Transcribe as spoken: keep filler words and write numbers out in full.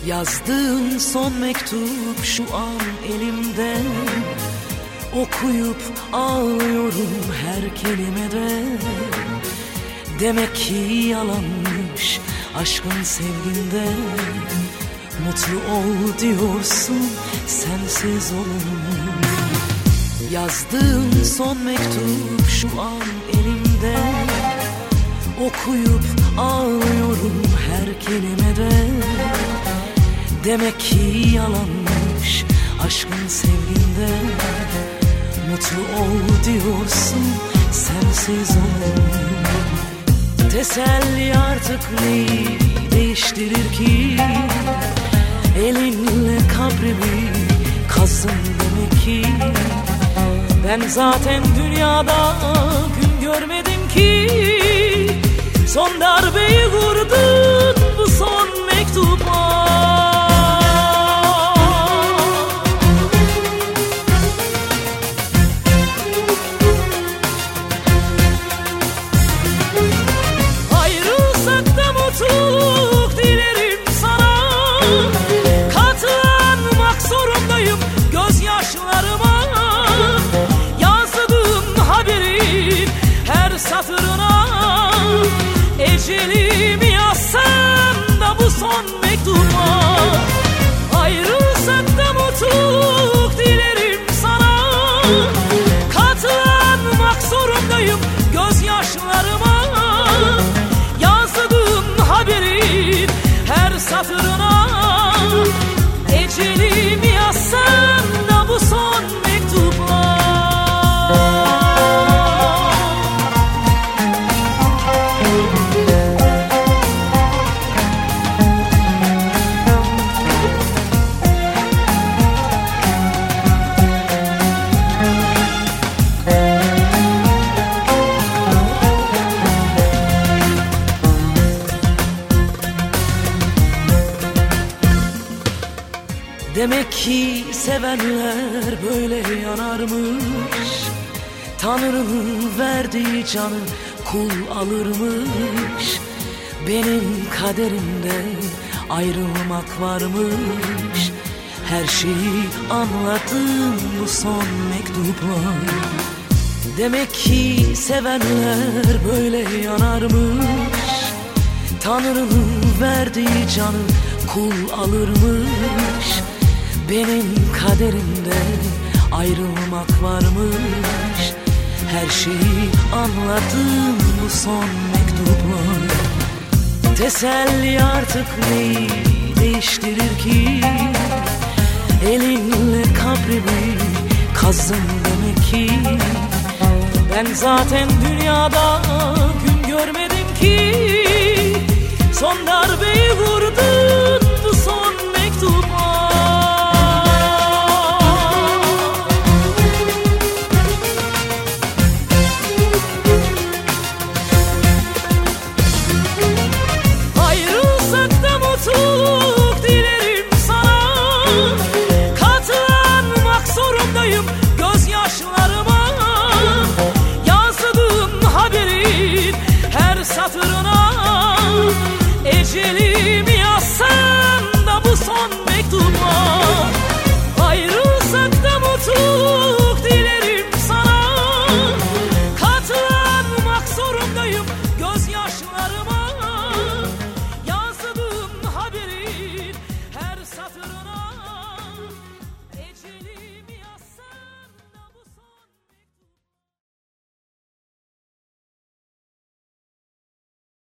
Yazdığın son mektup şu an elimde. Okuyup ağlıyorum her kelimede. Demek ki yalanmış aşkın sevginde. Mutlu ol diyorsun, sensiz olmuyor. Yazdığın son mektup şu an elimde. Okuyup ağlıyorum her kelimede. Demek ki yalanmış aşkın sevginde. Mutlu ol diyorsun, sensiz olmuyor. Teselli artık neyi değiştirir ki? Elinle kabrimi kazdın demek ki. Ben zaten dünyada gün görmedim ki. Son darbeyi vurdun bu son mektuba. Ayrılsak da mutluluk dilerim sana. Katlanmak zorundayım gözyaşlarıma. Yazdığım haberin her satırına. Ecelimi yazsam da bu son mektuba. Ayrılsak da mutluluk dilerim sana. Katlanmak zorundayım gözyaşlarıma. Yazdığım haberin her satırına. Ecelimi yazsam da bu son mektuba. Demek ki sevenler böyle yanarmış. Tanrı'nın verdiği canı kul alırmış. Benim kaderimde ayrılmak varmış. Her şeyi anlattım bu son mektupla. Demek ki sevenler böyle yanarmış. Tanrı'nın verdiği canı kul alırmış. Benim kaderimde ayrılmak varmış. Her şeyi anlattım bu son mektupla. Teselli artık neyi değiştirir ki? Elinle kabrimi kazdın demek ki. Ben zaten dünyada gün görmedim ki. Son darbeyi vurdun